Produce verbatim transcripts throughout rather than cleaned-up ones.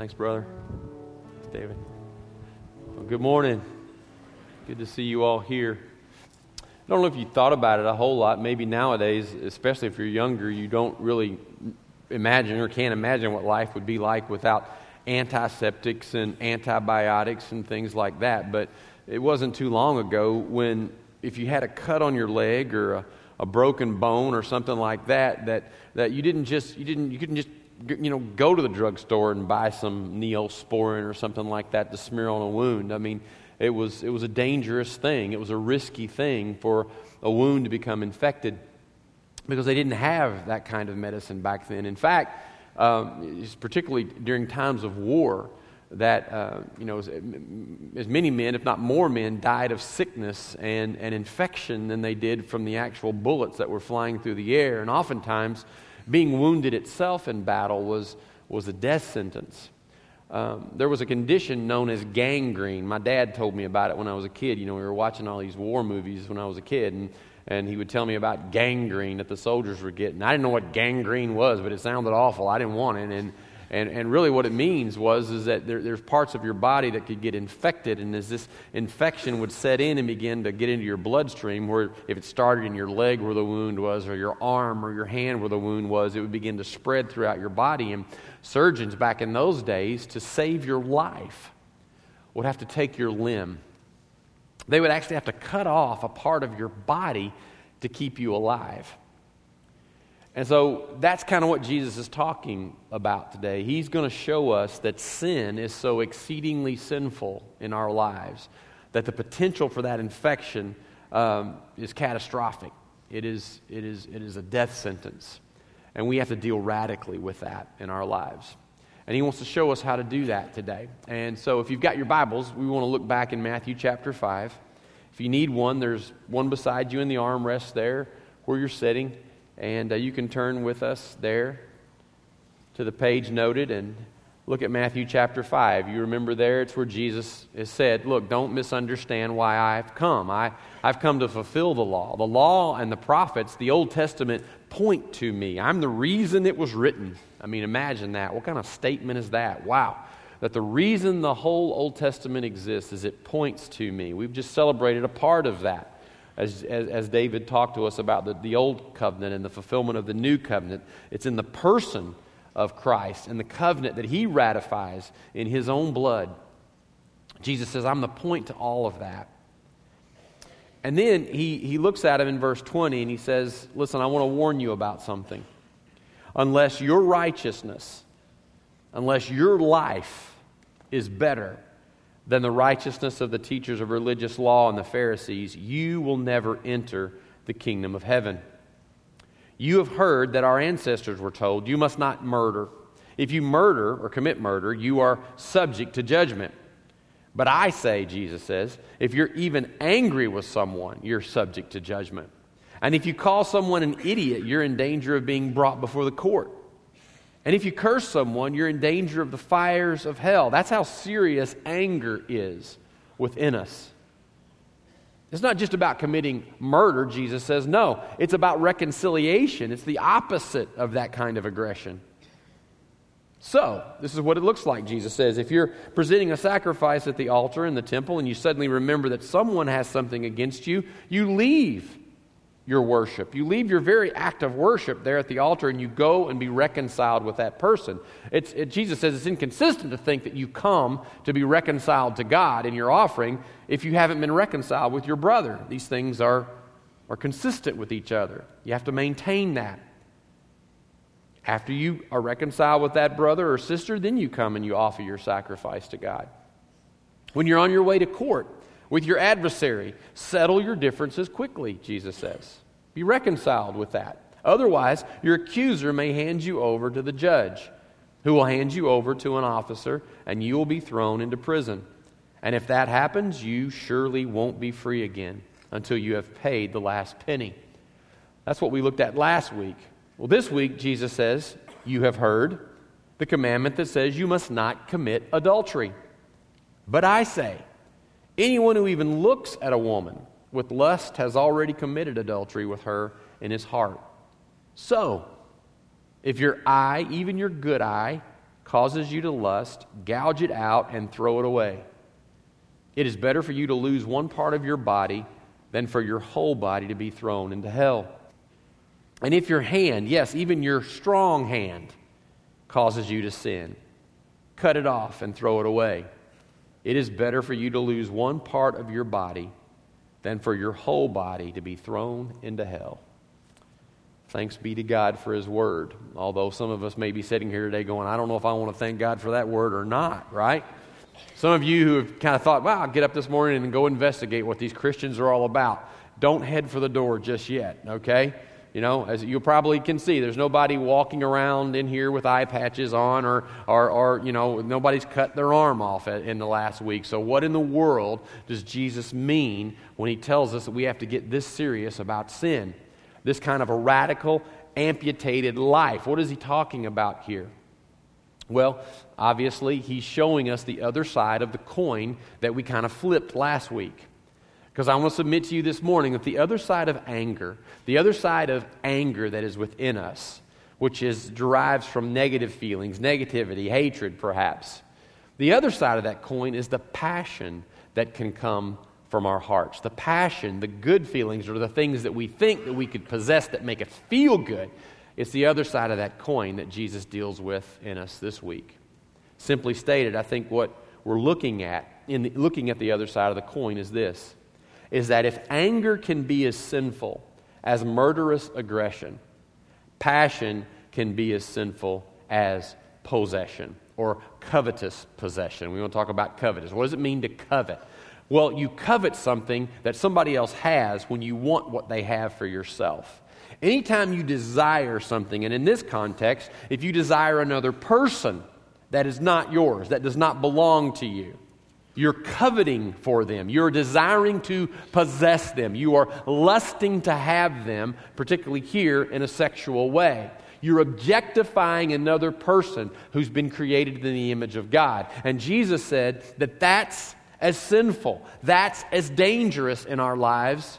Thanks, brother. Thanks, David. Well, good morning. Good to see you all here. I don't know if you thought about it a whole lot. Maybe nowadays, especially if you're younger, you don't really imagine or can't imagine what life would be like without antiseptics and antibiotics and things like that. But it wasn't too long ago when if you had a cut on your leg or a, a broken bone or something like that, that that you didn't just you didn't you couldn't just you know go to the drugstore and buy some Neosporin or something like that to smear on a wound. I mean, it was it was a dangerous thing. It was a risky thing for a wound to become infected because they didn't have that kind of medicine back then. In fact, um, particularly during times of war, that uh, you know as, as many men, if not more men, died of sickness and, and infection than they did from the actual bullets that were flying through the air. And oftentimes, being wounded itself in battle was was a death sentence. Um, there was a condition known as gangrene. My dad told me about it when I was a kid. You know, we were watching all these war movies when I was a kid, and and he would tell me about gangrene that the soldiers were getting. I didn't know what gangrene was, but it sounded awful. I didn't want it, and And and really what it means was is that there, there's parts of your body that could get infected, and as this infection would set in and begin to get into your bloodstream, where if it started in your leg where the wound was, or your arm or your hand where the wound was, it would begin to spread throughout your body. And surgeons back in those days, to save your life, would have to take your limb. They would actually have to cut off a part of your body to keep you alive. And so that's kind of what Jesus is talking about today. He's going to show us that sin is so exceedingly sinful in our lives that the potential for that infection um, is catastrophic. It is, it is, it is a death sentence. And we have to deal radically with that in our lives. And he wants to show us how to do that today. And so if you've got your Bibles, we want to look back in Matthew chapter five. If you need one, there's one beside you in the armrest there where you're sitting. And uh, you can turn with us there to the page noted and look at Matthew chapter five. You remember there, it's where Jesus has said, look, don't misunderstand why I've come. I, I've come to fulfill the law. The law and the prophets, the Old Testament, point to me. I'm the reason it was written. I mean, imagine that. What kind of statement is that? Wow. That the reason the whole Old Testament exists is it points to me. We've just celebrated a part of that. As, as, as David talked to us about the, the old covenant and the fulfillment of the new covenant. It's in the person of Christ and the covenant that he ratifies in his own blood. Jesus says, I'm the point to all of that. And then he, he looks at him in verse twenty and he says, listen, I want to warn you about something. Unless your righteousness, unless your life is better than the righteousness of the teachers of religious law and the Pharisees, you will never enter the kingdom of heaven. You have heard that our ancestors were told, you must not murder. If you murder or commit murder, you are subject to judgment. But I say, Jesus says, if you're even angry with someone, you're subject to judgment. And if you call someone an idiot, you're in danger of being brought before the court. And if you curse someone, you're in danger of the fires of hell. That's how serious anger is within us. It's not just about committing murder, Jesus says. No, it's about reconciliation. It's the opposite of that kind of aggression. So, this is what it looks like, Jesus says. If you're presenting a sacrifice at the altar in the temple and you suddenly remember that someone has something against you, you leave your worship. You leave your very act of worship there at the altar and you go and be reconciled with that person. It's, it, Jesus says it's inconsistent to think that you come to be reconciled to God in your offering if you haven't been reconciled with your brother. These things are, are consistent with each other. You have to maintain that. After you are reconciled with that brother or sister, then you come and you offer your sacrifice to God. When you're on your way to court with your adversary, settle your differences quickly, Jesus says. Be reconciled with that. Otherwise, your accuser may hand you over to the judge, who will hand you over to an officer, and you will be thrown into prison. And if that happens, you surely won't be free again until you have paid the last penny. That's what we looked at last week. Well, this week, Jesus says, you have heard the commandment that says you must not commit adultery. But I say, anyone who even looks at a woman with lust has already committed adultery with her in his heart. So, if your eye, even your good eye, causes you to lust, gouge it out and throw it away. It is better for you to lose one part of your body than for your whole body to be thrown into hell. And if your hand, yes, even your strong hand, causes you to sin, cut it off and throw it away. It is better for you to lose one part of your body than for your whole body to be thrown into hell. Thanks be to God for His Word. Although some of us may be sitting here today going, I don't know if I want to thank God for that Word or not, right? Some of you who have kind of thought, well, I'll get up this morning and go investigate what these Christians are all about. Don't head for the door just yet, okay? You know, as you probably can see, there's nobody walking around in here with eye patches on or, or, or you know, nobody's cut their arm off in the last week. So what in the world does Jesus mean when He tells us that we have to get this serious about sin? This kind of a radical, amputated life. What is He talking about here? Well, obviously, He's showing us the other side of the coin that we kind of flipped last week. Because I want to submit to you this morning that the other side of anger, the other side of anger that is within us, which is derives from negative feelings, negativity, hatred perhaps. The other side of that coin is the passion that can come from our hearts. The passion, the good feelings, or the things that we think that we could possess that make us feel good. It's the other side of that coin that Jesus deals with in us this week. Simply stated, I think what we're looking at, in the, looking at the other side of the coin is this. Is that if anger can be as sinful as murderous aggression, passion can be as sinful as possession or covetous possession. We want to talk about covetous. What does it mean to covet? Well, you covet something that somebody else has when you want what they have for yourself. Anytime you desire something, and in this context, if you desire another person that is not yours, that does not belong to you, you're coveting for them. You're desiring to possess them. You are lusting to have them, particularly here in a sexual way. You're objectifying another person who's been created in the image of God. And Jesus said that that's as sinful, that's as dangerous in our lives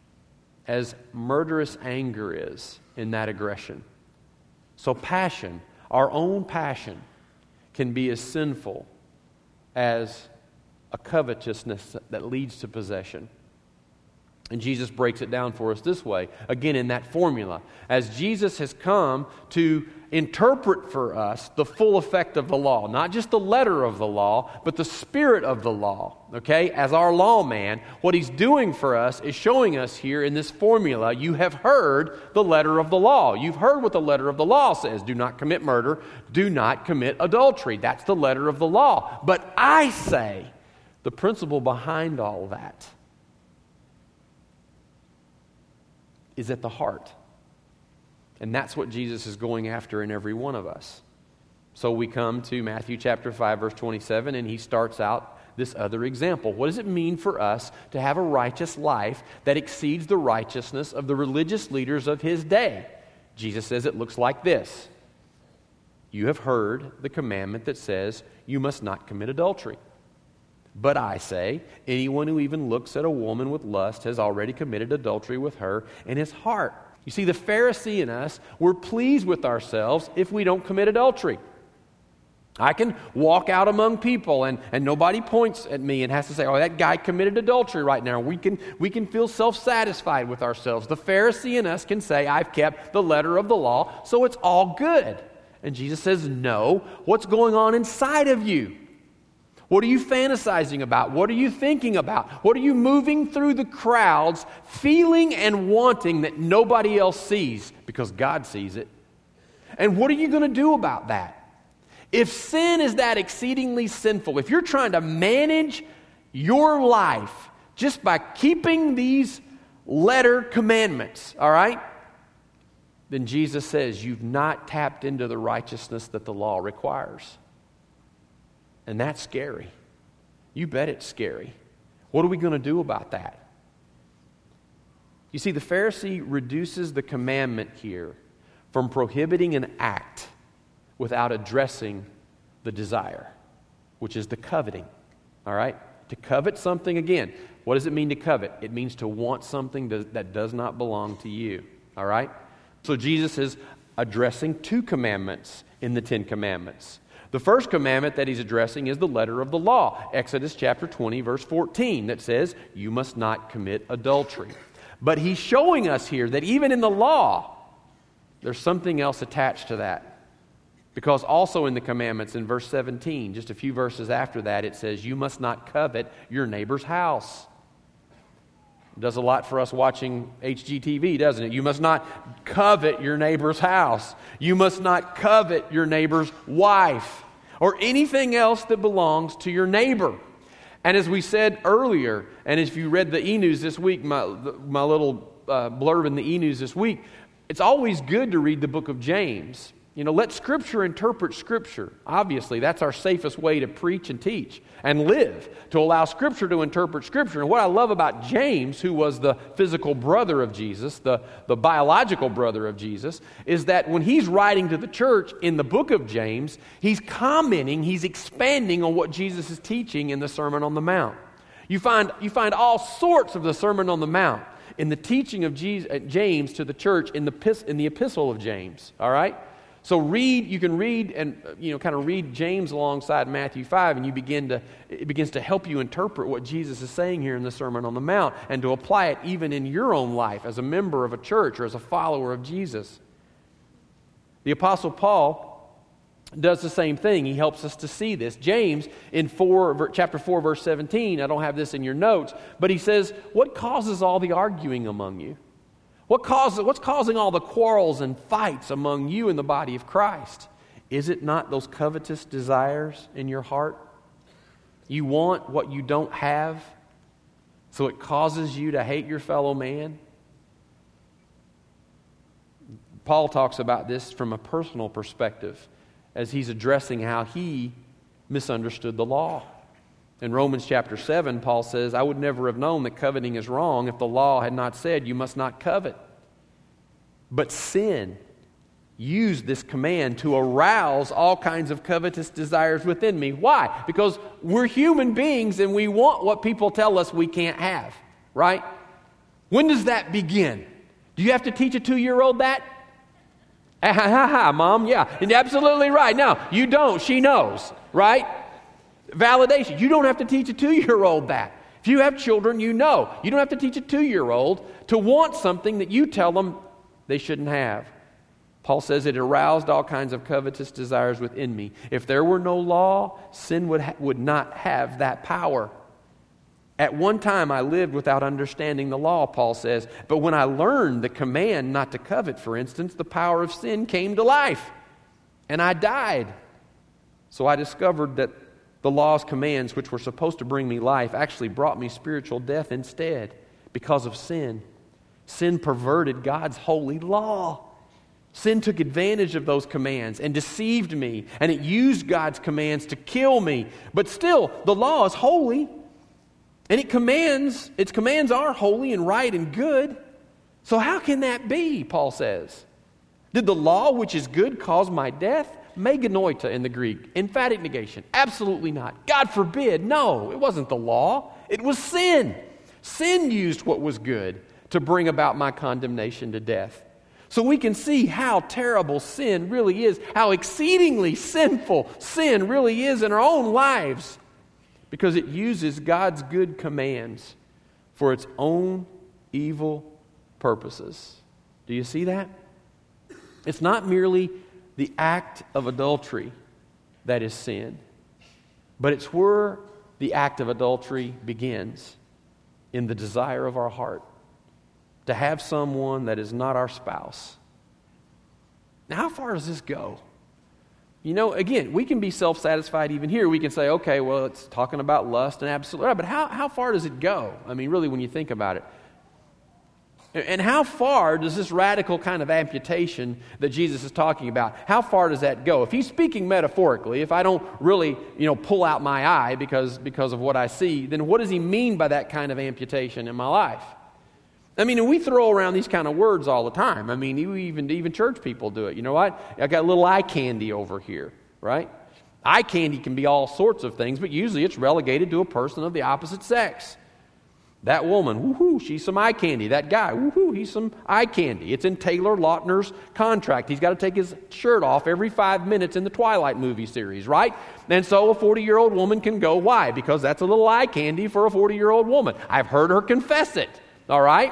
as murderous anger is in that aggression. So passion, our own passion, can be as sinful as a covetousness that leads to possession. And Jesus breaks it down for us this way, again in that formula. As Jesus has come to interpret for us the full effect of the law, not just the letter of the law, but the spirit of the law, okay? As our lawman, what He's doing for us is showing us here in this formula, you have heard the letter of the law. You've heard what the letter of the law says. Do not commit murder. Do not commit adultery. That's the letter of the law. But I say, the principle behind all that is at the heart. And that's what Jesus is going after in every one of us. So we come to Matthew chapter five, verse twenty-seven, and He starts out this other example. What does it mean for us to have a righteous life that exceeds the righteousness of the religious leaders of His day? Jesus says it looks like this. You have heard the commandment that says you must not commit adultery. But I say, anyone who even looks at a woman with lust has already committed adultery with her in his heart. You see, the Pharisee in us, we're pleased with ourselves if we don't commit adultery. I can walk out among people and, and nobody points at me and has to say, oh, that guy committed adultery right now. We can, we can feel self-satisfied with ourselves. The Pharisee in us can say, I've kept the letter of the law, so it's all good. And Jesus says, no. What's going on inside of you? What are you fantasizing about? What are you thinking about? What are you moving through the crowds, feeling and wanting that nobody else sees because God sees it? And what are you going to do about that? If sin is that exceedingly sinful, if you're trying to manage your life just by keeping these letter commandments, all right, then Jesus says you've not tapped into the righteousness that the law requires. And that's scary. You bet it's scary. What are we going to do about that? You see, the Pharisee reduces the commandment here from prohibiting an act without addressing the desire, which is the coveting. All right? To covet something, again, what does it mean to covet? It means to want something that does not belong to you. All right? So Jesus is addressing two commandments in the Ten Commandments. The first commandment that he's addressing is the letter of the law, Exodus chapter twenty, verse fourteen, that says, you must not commit adultery. But he's showing us here that even in the law, there's something else attached to that. Because also in the commandments, in verse seventeen, just a few verses after that, it says, you must not covet your neighbor's house. It does a lot for us watching H G T V, doesn't it? You must not covet your neighbor's house. You must not covet your neighbor's wife or anything else that belongs to your neighbor. And as we said earlier, and if you read the e-news this week, my, my little uh, blurb in the e-news this week, it's always good to read the book of James. You know, let Scripture interpret Scripture. Obviously, that's our safest way to preach and teach and live, to allow Scripture to interpret Scripture. And what I love about James, who was the physical brother of Jesus, the, the biological brother of Jesus, is that when he's writing to the church in the book of James, he's commenting, he's expanding on what Jesus is teaching in the Sermon on the Mount. You find, you find all sorts of the Sermon on the Mount in the teaching of Jesus, James to the church in the, in the Epistle of James, all right? So read, you can read and, you know, kind of read James alongside Matthew five, and you begin to, it begins to help you interpret what Jesus is saying here in the Sermon on the Mount and to apply it even in your own life as a member of a church or as a follower of Jesus. The Apostle Paul does the same thing. He helps us to see this. James, in four, chapter four, verse seventeen, I don't have this in your notes, but he says, what causes all the arguing among you? What causes, what's causing all the quarrels and fights among you in the body of Christ? Is it not those covetous desires in your heart? You want what you don't have, so it causes you to hate your fellow man? Paul talks about this from a personal perspective as he's addressing how he misunderstood the law. In Romans chapter seven, Paul says, I would never have known that coveting is wrong if the law had not said you must not covet. But sin used this command to arouse all kinds of covetous desires within me. Why? Because we're human beings and we want what people tell us we can't have, right? When does that begin? Do you have to teach a two-year-old that? Ha ha ha, Mom, yeah. And absolutely right. No, you don't. She knows, right? Validation. You don't have to teach a two-year-old that. If you have children, you know. You don't have to teach a two-year-old to want something that you tell them they shouldn't have. Paul says it aroused all kinds of covetous desires within me. If there were no law, sin would, ha- would not have that power. At one time I lived without understanding the law, Paul says. But when I learned the command not to covet, for instance, the power of sin came to life. And I died. So I discovered that the law's commands, which were supposed to bring me life, actually brought me spiritual death instead because of sin. Sin perverted God's holy law. Sin took advantage of those commands and deceived me, and it used God's commands to kill me. But still, the law is holy, and it commands, its commands are holy and right and good. So how can that be, Paul says? Did the law, which is good, cause my death? Meganoita in the Greek. Emphatic negation. Absolutely not. God forbid. No, it wasn't the law. It was sin. Sin used what was good to bring about my condemnation to death. So we can see how terrible sin really is, how exceedingly sinful sin really is in our own lives, because it uses God's good commands for its own evil purposes. Do you see that? It's not merely the act of adultery that is sin, but it's where the act of adultery begins, in the desire of our heart to have someone that is not our spouse. Now, how far does this go? You know, again, we can be self-satisfied even here. We can say, okay, well, it's talking about lust and absolute, but how, how far does it go? I mean, really, when you think about it. And how far does this radical kind of amputation that Jesus is talking about, how far does that go? If he's speaking metaphorically, if I don't really, you know, pull out my eye because, because of what I see, then what does he mean by that kind of amputation in my life? I mean, we throw around these kind of words all the time. I mean, even, even church people do it. You know what? I got a little eye candy over here, right? Eye candy can be all sorts of things, but usually it's relegated to a person of the opposite sex. That woman, woohoo, she's some eye candy. That guy, woohoo, he's some eye candy. It's in Taylor Lautner's contract. He's got to take his shirt off every five minutes in the Twilight movie series, right? And so a forty-year-old woman can go. Why? Because that's a little eye candy for a forty-year-old woman. I've heard her confess it, all right?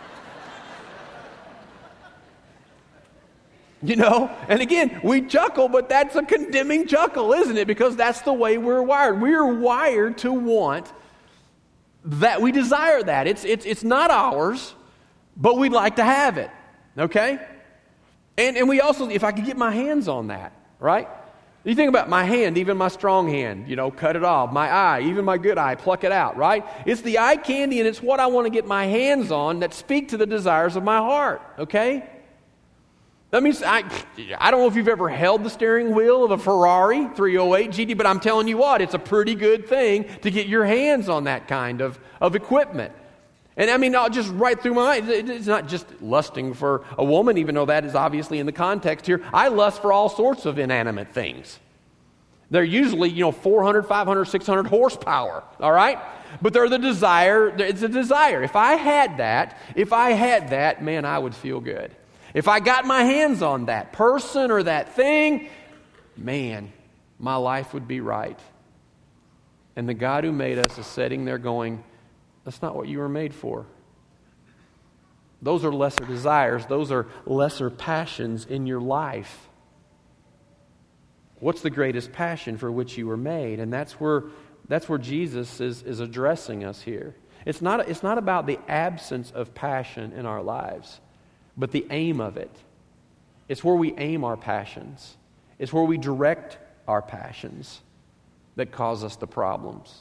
You know, and again, we chuckle, but that's a condemning chuckle, isn't it? Because that's the way we're wired. We're wired to want that. We desire that. It's, it's, it's not ours, but we'd like to have it, okay? And, and we also, if I could get my hands on that, right? You think about my hand, even my strong hand, you know, cut it off. My eye, even my good eye, pluck it out, right? It's the eye candy, and it's what I want to get my hands on that speak to the desires of my heart, okay? That means, I, I don't know if you've ever held the steering wheel of a Ferrari three oh eight G T, but I'm telling you what, it's a pretty good thing to get your hands on that kind of, of equipment. And I mean, not just right through my mind. It's not just lusting for a woman, even though that is obviously in the context here. I lust for all sorts of inanimate things. They're usually, you know, four hundred, five hundred, six hundred horsepower, all right? But they're the desire, it's a desire. If I had that, if I had that, man, I would feel good. If I got my hands on that person or that thing, man, my life would be right. And the God who made us is sitting there going, that's not what you were made for. Those are lesser desires. Those are lesser passions in your life. What's the greatest passion for which you were made? And that's where, that's where Jesus is, is addressing us here. It's not, it's not about the absence of passion in our lives, but the aim of it. It's where we aim our passions. It's where we direct our passions that cause us the problems.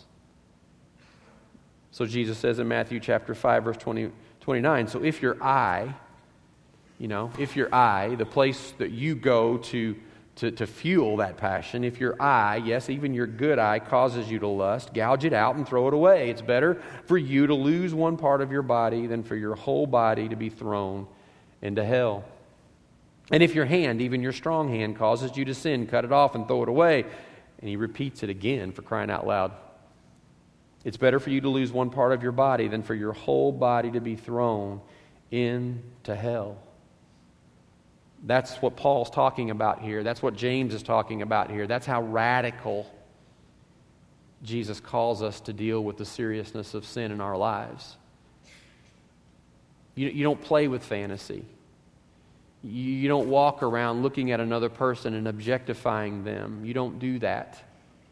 So Jesus says in Matthew chapter five, verse twenty, twenty-nine, so if your eye, you know, if your eye, the place that you go to, to, to fuel that passion, if your eye, yes, even your good eye, causes you to lust, gouge it out and throw it away. It's better for you to lose one part of your body than for your whole body to be thrown into hell. And if your hand, even your strong hand, causes you to sin, cut it off and throw it away. And he repeats it again, for crying out loud. It's better for you to lose one part of your body than for your whole body to be thrown into hell. That's what Paul's talking about here. That's what James is talking about here. That's how radical Jesus calls us to deal with the seriousness of sin in our lives. You, you don't play with fantasy. You, you don't walk around looking at another person and objectifying them. You don't do that.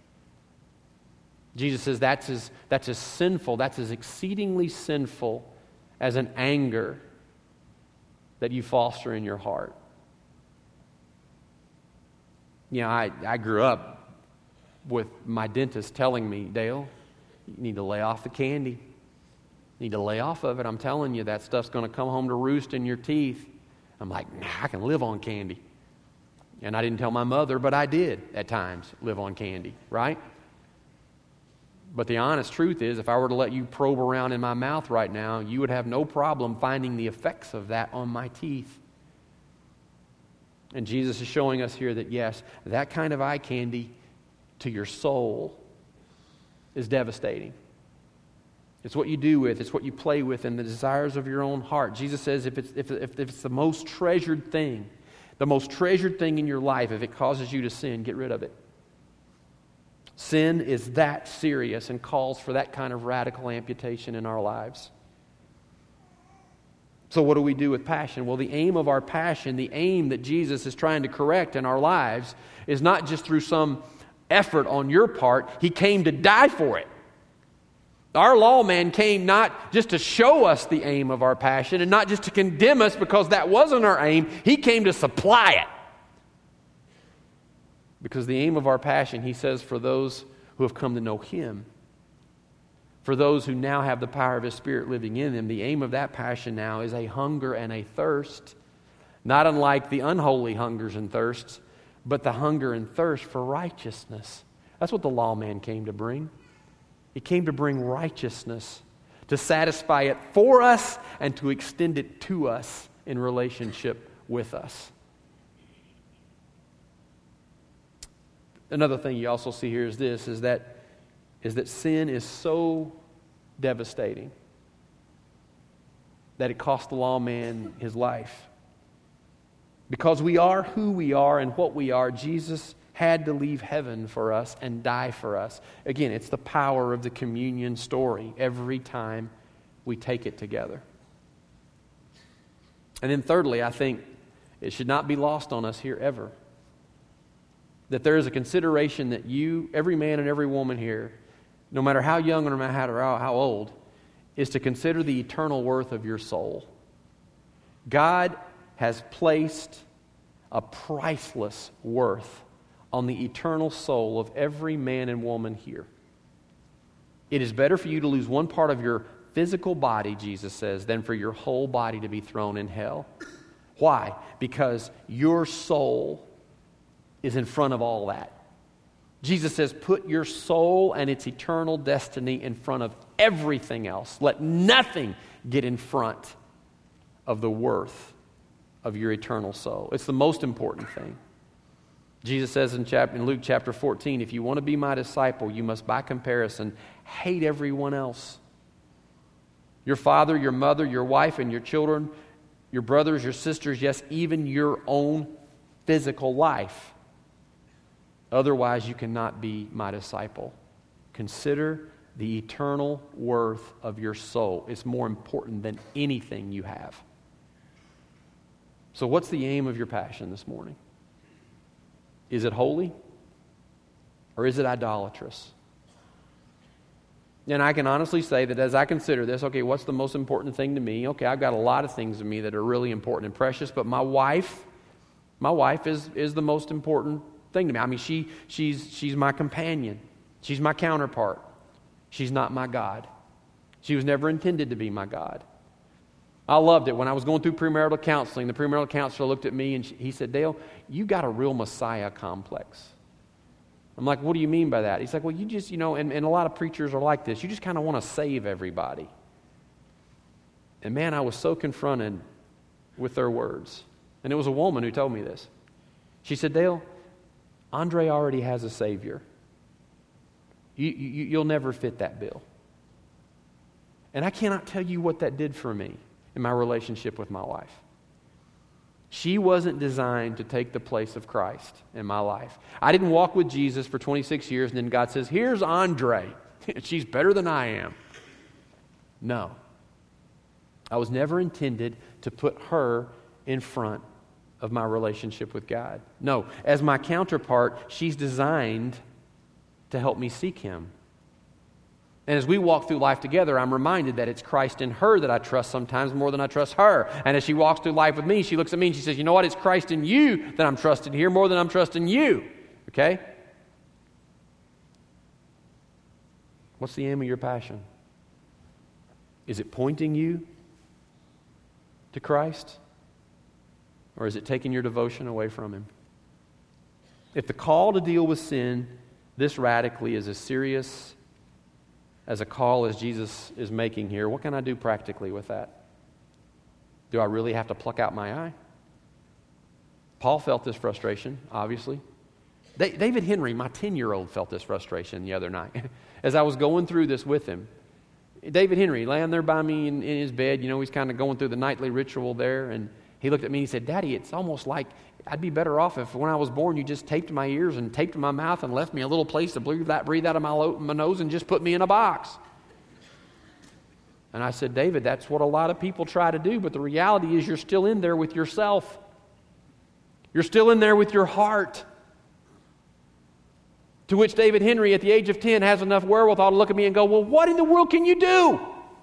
Jesus says that's as, that's as sinful, that's as exceedingly sinful as an anger that you foster in your heart. You know, I, I grew up with my dentist telling me, Dale, you need to lay off the candy. You need to lay off of it. I'm telling you, that stuff's going to come home to roost in your teeth. I'm like, nah, I can live on candy. And I didn't tell my mother, but I did at times live on candy, right? But the honest truth is, if I were to let you probe around in my mouth right now, you would have no problem finding the effects of that on my teeth. And Jesus is showing us here that, yes, that kind of eye candy to your soul is devastating. It's what you do with, it's what you play with, and the desires of your own heart. Jesus says if it's, if, if it's the most treasured thing, the most treasured thing in your life, if it causes you to sin, get rid of it. Sin is that serious and calls for that kind of radical amputation in our lives. So what do we do with passion? Well, the aim of our passion, the aim that Jesus is trying to correct in our lives, is not just through some effort on your part. He came to die for it. Our lawman came not just to show us the aim of our passion and not just to condemn us because that wasn't our aim. He came to supply it. Because the aim of our passion, he says, for those who have come to know him, for those who now have the power of his Spirit living in them, the aim of that passion now is a hunger and a thirst, not unlike the unholy hungers and thirsts, but the hunger and thirst for righteousness. That's what the lawman came to bring. He came to bring righteousness, to satisfy it for us and to extend it to us in relationship with us. Another thing you also see here is this, is that, is that sin is so devastating. that it cost the lawman his life. Because we are who we are and what we are, Jesus had to leave heaven for us and die for us. Again, it's the power of the communion story every time we take it together. And then thirdly, I think it should not be lost on us here ever that there is a consideration that you, every man and every woman here, no matter how young or no matter how, how old, is to consider the eternal worth of your soul. God has placed a priceless worth on the eternal soul of every man and woman here. It is better for you to lose one part of your physical body, Jesus says, than for your whole body to be thrown in hell. Why? Because your soul is in front of all that. Jesus says, put your soul and its eternal destiny in front of everything else. Let nothing get in front of the worth of your eternal soul. It's the most important thing. Jesus says in, chapter, in Luke chapter fourteen, if you want to be my disciple, you must by comparison hate everyone else. Your father, your mother, your wife, and your children, your brothers, your sisters, yes, even your own physical life. Otherwise, you cannot be my disciple. Consider the eternal worth of your soul. It's more important than anything you have. So what's the aim of your passion this morning? Is it holy? Or is it idolatrous? And I can honestly say that as I consider this, okay, what's the most important thing to me? Okay, I've got a lot of things to me that are really important and precious, but my wife, my wife is, is the most important thing to me. I mean, she she's she's my companion. She's my counterpart. She's not my God. She was never intended to be my God. I loved it. When I was going through premarital counseling, the premarital counselor looked at me and she, he said, Dale, you got a real Messiah complex. I'm like, what do you mean by that? He's like, well, you just, you know, and, and a lot of preachers are like this. You just kind of want to save everybody. And man, I was so confronted with their words. And it was a woman who told me this. She said, Dale, Andre already has a Savior. You, you, you'll never fit that bill. And I cannot tell you what that did for me in my relationship with my wife. She wasn't designed to take the place of Christ in my life. I didn't walk with Jesus for twenty-six years and then God says, here's Andre. She's better than I am. No. I was never intended to put her in front of my relationship with God. No, as my counterpart, she's designed to help me seek Him. And as we walk through life together, I'm reminded that it's Christ in her that I trust sometimes more than I trust her. And as she walks through life with me, she looks at me and she says, you know what? It's Christ in you that I'm trusting here more than I'm trusting you. Okay? What's the aim of your passion? Is it pointing you to Christ? Or is it taking your devotion away from Him? If the call to deal with sin this radically is as serious as a call as Jesus is making here, what can I do practically with that? Do I really have to pluck out my eye? Paul felt this frustration, obviously. David Henry, my ten-year-old, felt this frustration the other night. As I was going through this with him, David Henry, laying there by me in, in his bed, you know, he's kind of going through the nightly ritual there, and he looked at me and he said, Daddy, it's almost like I'd be better off if when I was born you just taped my ears and taped my mouth and left me a little place to breathe that breathe out of my, lo- my nose and just put me in a box. And I said, David, that's what a lot of people try to do, but the reality is you're still in there with yourself. You're still in there with your heart. To which David Henry, at the age of ten, has enough wherewithal to look at me and go, well, what in the world can you do?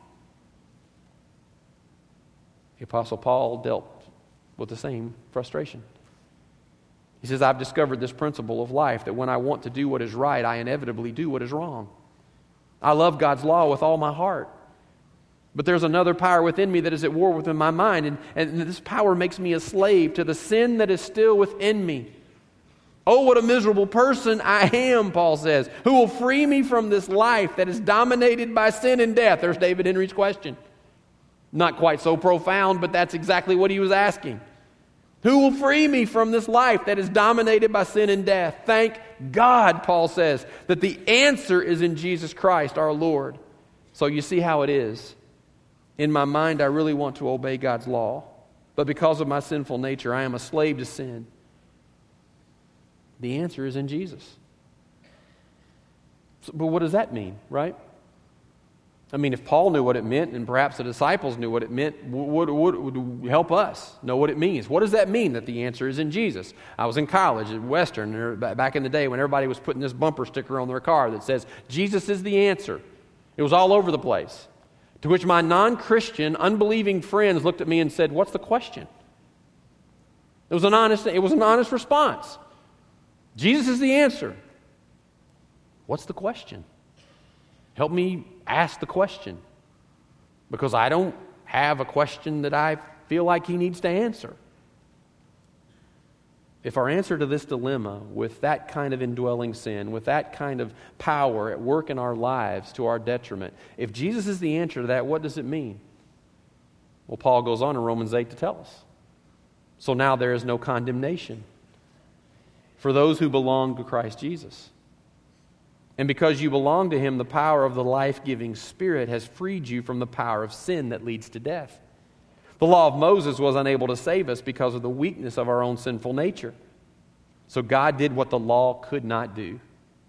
The Apostle Paul dealt with the same frustration. He says, I've discovered this principle of life, that when I want to do what is right, I inevitably do what is wrong. I love God's law with all my heart. But there's another power within me that is at war within my mind, and, and this power makes me a slave to the sin that is still within me. Oh, what a miserable person I am, Paul says. Who will free me from this life that is dominated by sin and death? There's David Henry's question. Not quite so profound, but that's exactly what he was asking. Who will free me from this life that is dominated by sin and death? Thank God, Paul says, that the answer is in Jesus Christ our Lord. So you see how it is. In my mind, I really want to obey God's law, but because of my sinful nature, I am a slave to sin. The answer is in Jesus. So, but what does that mean, right? I mean, if Paul knew what it meant, and perhaps the disciples knew what it meant, would, would, would help us know what it means. What does that mean that the answer is in Jesus? I was in college at Western back in the day when everybody was putting this bumper sticker on their car that says, Jesus is the answer. It was all over the place. To which my non-Christian, unbelieving friends looked at me and said, what's the question? It was an honest, it was an honest response. Jesus is the answer. What's the question? Help me ask the question, because I don't have a question that I feel like he needs to answer. If our answer to this dilemma, with that kind of indwelling sin, with that kind of power at work in our lives to our detriment, if Jesus is the answer to that, what does it mean? Well, Paul goes on in Romans eight to tell us. So now there is no condemnation for those who belong to Christ Jesus. And because you belong to Him, the power of the life-giving Spirit has freed you from the power of sin that leads to death. The law of Moses was unable to save us because of the weakness of our own sinful nature. So God did what the law could not do.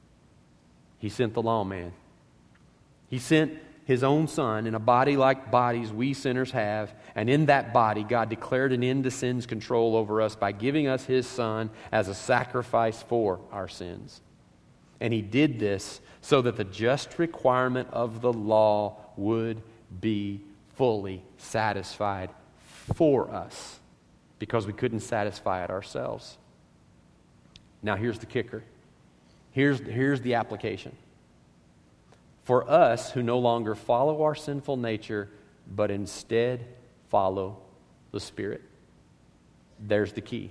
He sent the lawman. He sent His own Son in a body like bodies we sinners have, and in that body God declared an end to sin's control over us by giving us His Son as a sacrifice for our sins. And He did this so that the just requirement of the law would be fully satisfied for us, because we couldn't satisfy it ourselves. Now here's the kicker. Here's, here's the application. For us who no longer follow our sinful nature, but instead follow the Spirit, there's the key.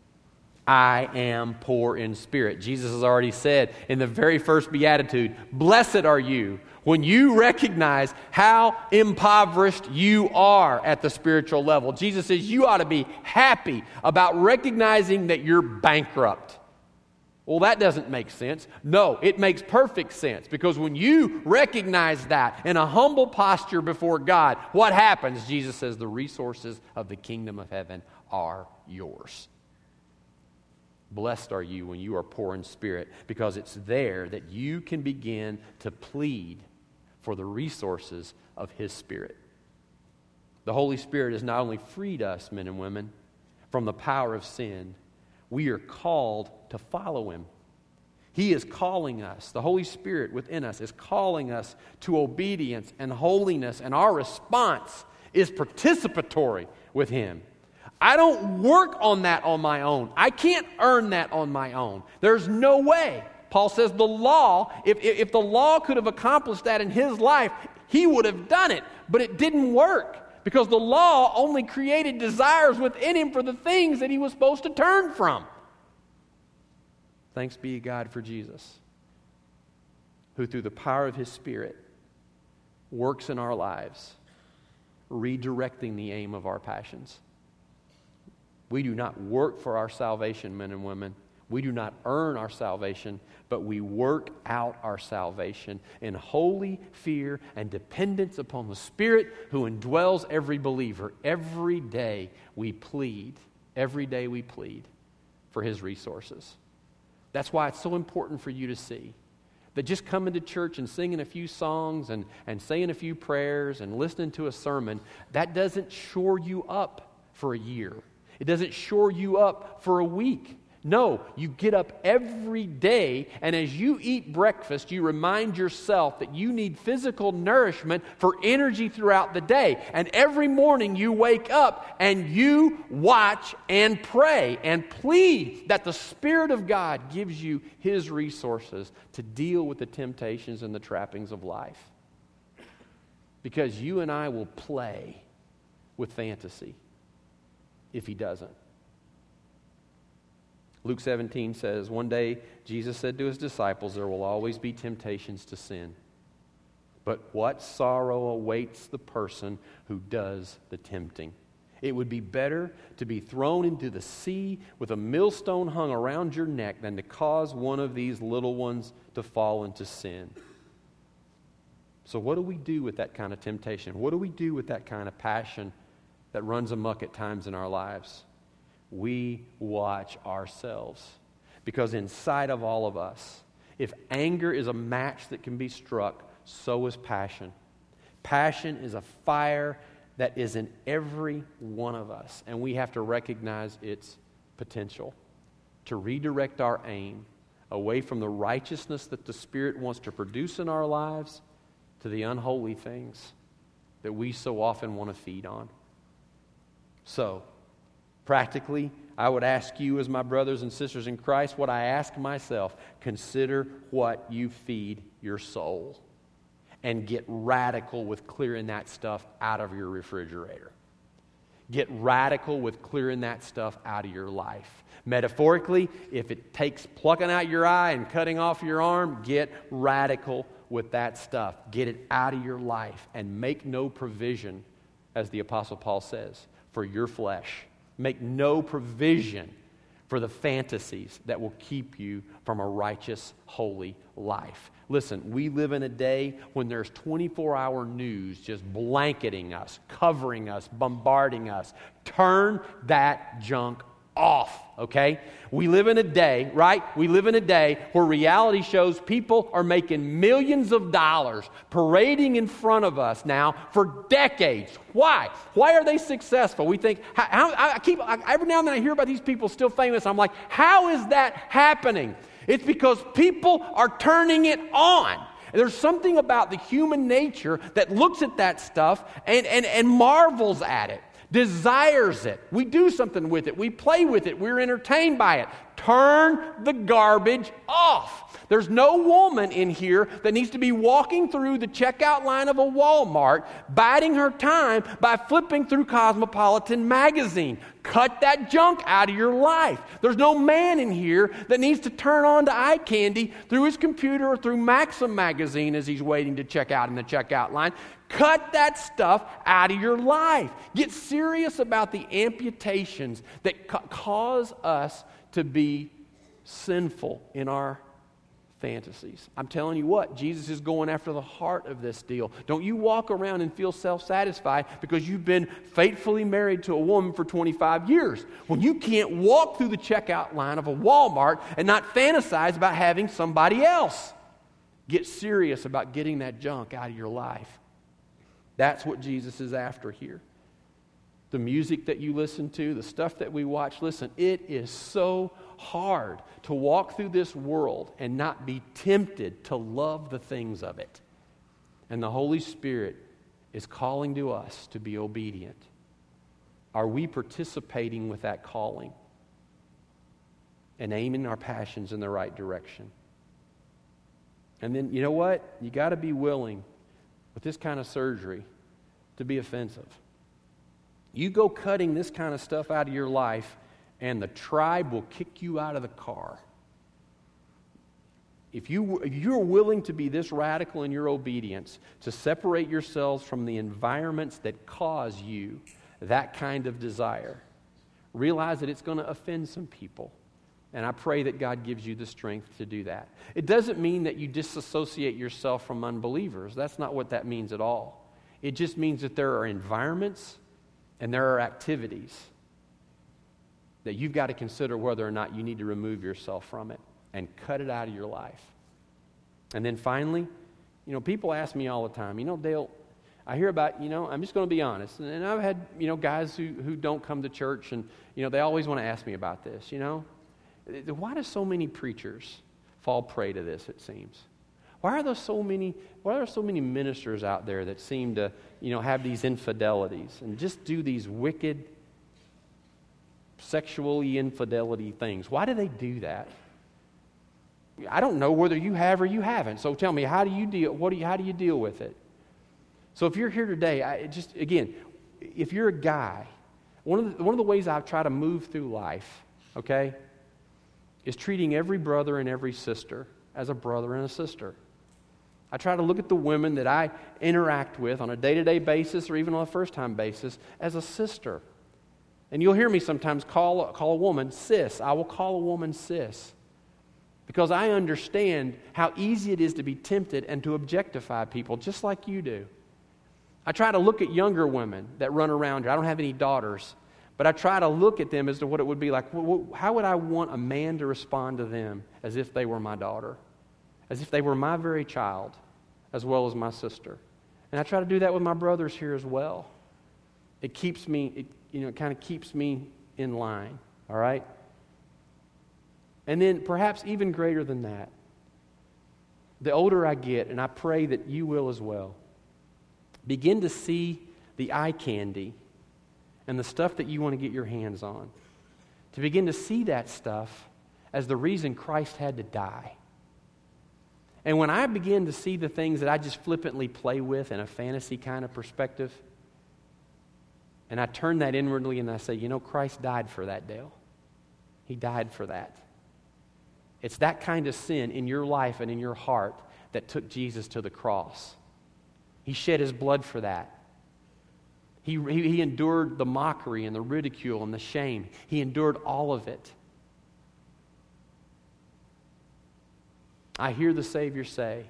I am poor in spirit. Jesus has already said in the very first beatitude, blessed are you when you recognize how impoverished you are at the spiritual level. Jesus says you ought to be happy about recognizing that you're bankrupt. Well, that doesn't make sense. No, it makes perfect sense, because when you recognize that in a humble posture before God, what happens? Jesus says the resources of the kingdom of heaven are yours. Blessed are you when you are poor in spirit, because it's there that you can begin to plead for the resources of His Spirit. The Holy Spirit has not only freed us, men and women, from the power of sin, we are called to follow Him. He is calling us, the Holy Spirit within us is calling us to obedience and holiness, and our response is participatory with Him. I don't work on that on my own. I can't earn that on my own. There's no way. Paul says the law, if, if the law could have accomplished that in his life, he would have done it. But it didn't work, because the law only created desires within him for the things that he was supposed to turn from. Thanks be to God for Jesus, who through the power of His Spirit works in our lives, redirecting the aim of our passions. We do not work for our salvation, men and women. We do not earn our salvation, but we work out our salvation in holy fear and dependence upon the Spirit who indwells every believer. Every day we plead, every day we plead for His resources. That's why it's so important for you to see that just coming to church and singing a few songs and, and saying a few prayers and listening to a sermon, that doesn't shore you up for a year. It doesn't shore you up for a week. No, you get up every day, and as you eat breakfast, you remind yourself that you need physical nourishment for energy throughout the day. And every morning you wake up and you watch and pray and plead that the Spirit of God gives you His resources to deal with the temptations and the trappings of life. Because you and I will play with fantasy if He doesn't. Luke seventeen says, one day Jesus said to His disciples, there will always be temptations to sin. But what sorrow awaits the person who does the tempting? It would be better to be thrown into the sea with a millstone hung around your neck than to cause one of these little ones to fall into sin. So what do we do with that kind of temptation? What do we do with that kind of passion that runs amok at times in our lives? We watch ourselves. Because inside of all of us, if anger is a match that can be struck, so is passion. Passion is a fire that is in every one of us, and we have to recognize its potential to redirect our aim away from the righteousness that the Spirit wants to produce in our lives to the unholy things that we so often want to feed on. So, practically, I would ask you as my brothers and sisters in Christ what I ask myself. Consider what you feed your soul and get radical with clearing that stuff out of your refrigerator. Get radical with clearing that stuff out of your life. Metaphorically, if it takes plucking out your eye and cutting off your arm, get radical with that stuff. Get it out of your life and make no provision, as the Apostle Paul says, for your flesh. Make no provision for the fantasies that will keep you from a righteous, holy life. Listen, we live in a day when there's twenty-four hour news just blanketing us, covering us, bombarding us. Turn that junk off, okay? We live in a day, right? We live in a day where reality shows people are making millions of dollars parading in front of us now for decades. Why? Why are they successful? We think, how, I keep, I, every now and then I hear about these people still famous. I'm like, how is that happening? It's because people are turning it on. There's something about the human nature that looks at that stuff and, and, and marvels at it. Desires it. We do something with it. We play with it. We're entertained by it. Turn the garbage off. There's no woman in here that needs to be walking through the checkout line of a Walmart, biding her time by flipping through Cosmopolitan magazine. Cut that junk out of your life. There's no man in here that needs to turn on to eye candy through his computer or through Maxim magazine as he's waiting to check out in the checkout line. Cut that stuff out of your life. Get serious about the amputations that ca- cause us to be sinful in our fantasies. I'm telling you what, Jesus is going after the heart of this deal. Don't you walk around and feel self-satisfied because you've been faithfully married to a woman for twenty-five years. When you can't walk through the checkout line of a Walmart and not fantasize about having somebody else. Get serious about getting that junk out of your life. That's what Jesus is after here. The music that you listen to, the stuff that we watch, listen, it is so hard to walk through this world and not be tempted to love the things of it. And the Holy Spirit is calling to us to be obedient. Are we participating with that calling and aiming our passions in the right direction? And then, you know what? You got to be willing with this kind of surgery to be offensive. You go cutting this kind of stuff out of your life, and the tribe will kick you out of the car. If, you, if you're willing to be this radical in your obedience, to separate yourselves from the environments that cause you that kind of desire, realize that it's going to offend some people. And I pray that God gives you the strength to do that. It doesn't mean that you disassociate yourself from unbelievers. That's not what that means at all. It just means that there are environments and there are activities that you've got to consider whether or not you need to remove yourself from it and cut it out of your life. And then finally, you know, people ask me all the time, you know, Dale, I hear about, you know, I'm just going to be honest, and I've had, you know, guys who, who don't come to church, and, you know, they always want to ask me about this, you know. Why do so many preachers fall prey to this, it seems? Why are there so many, why are there so many ministers out there that seem to, you know, have these infidelities and just do these wicked, sexually infidelity things? Why do they do that? I don't know whether you have or you haven't. So tell me, how do you deal, what do you, how do you deal with it? So if you're here today, I just, again, if you're a guy, one of the, one of the ways I've tried to move through life, okay, is treating every brother and every sister as a brother and a sister. I try to look at the women that I interact with on a day-to-day basis or even on a first-time basis as a sister. And you'll hear me sometimes call, call a woman sis. I will call a woman sis. Because I understand how easy it is to be tempted and to objectify people, just like you do. I try to look at younger women that run around here. I don't have any daughters, but I try to look at them as to what it would be like. How would I want a man to respond to them as if they were my daughter? As if they were my very child, as well as my sister. And I try to do that with my brothers here as well. It keeps me, it, you know, it kind of keeps me in line, all right? And then perhaps even greater than that, the older I get, and I pray that you will as well, begin to see the eye candy and the stuff that you want to get your hands on. To begin to see that stuff as the reason Christ had to die. And when I begin to see the things that I just flippantly play with in a fantasy kind of perspective, and I turn that inwardly and I say, you know, Christ died for that, Dale. He died for that. It's that kind of sin in your life and in your heart that took Jesus to the cross. He shed his blood for that. He, he, he endured the mockery and the ridicule and the shame. He endured all of it. I hear the Savior say,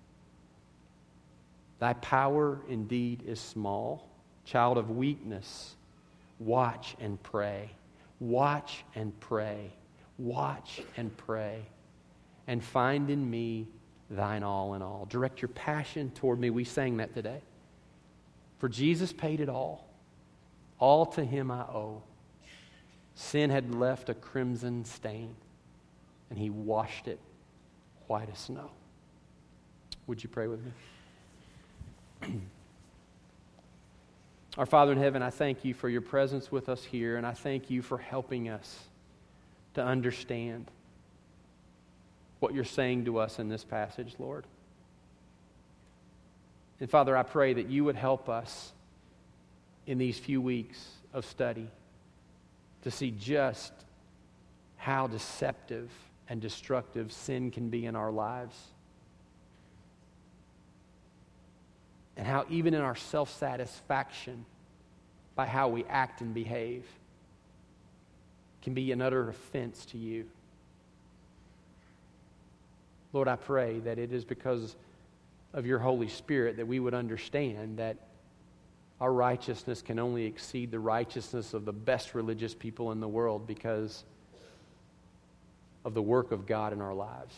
thy power indeed is small. Child of weakness, watch and pray. Watch and pray. Watch and pray. And find in me thine all in all. Direct your passion toward me. We sang that today. For Jesus paid it all. All to him I owe. Sin had left a crimson stain, and he washed it white as snow. Would you pray with me? Our Father in heaven, I thank you for your presence with us here, and I thank you for helping us to understand what you're saying to us in this passage, Lord. And Father, I pray that you would help us in these few weeks of study to see just how deceptive and destructive sin can be in our lives. And how even in our self-satisfaction by how we act and behave can be an utter offense to you. Lord, I pray that it is because of your Holy Spirit that we would understand that our righteousness can only exceed the righteousness of the best religious people in the world because of the work of God in our lives.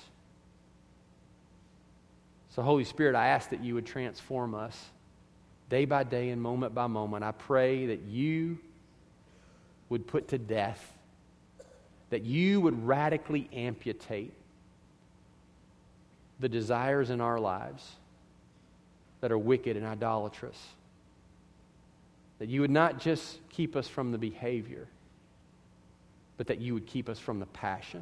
So, Holy Spirit, I ask that you would transform us day by day and moment by moment. I pray that you would put to death, that you would radically amputate the desires in our lives that are wicked and idolatrous. That you would not just keep us from the behavior, but that you would keep us from the passion.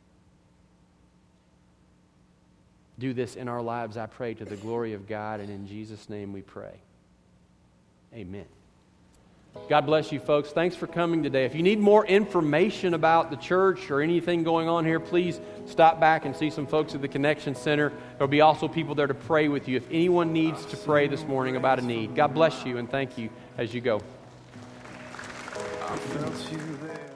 Do this in our lives, I pray, to the glory of God, and in Jesus' name we pray. Amen. God bless you, folks. Thanks for coming today. If you need more information about the church or anything going on here, please stop back and see some folks at the Connection Center. There'll be also people there to pray with you if anyone needs to pray this morning about a need. God bless you, and thank you as you go. I felt you there.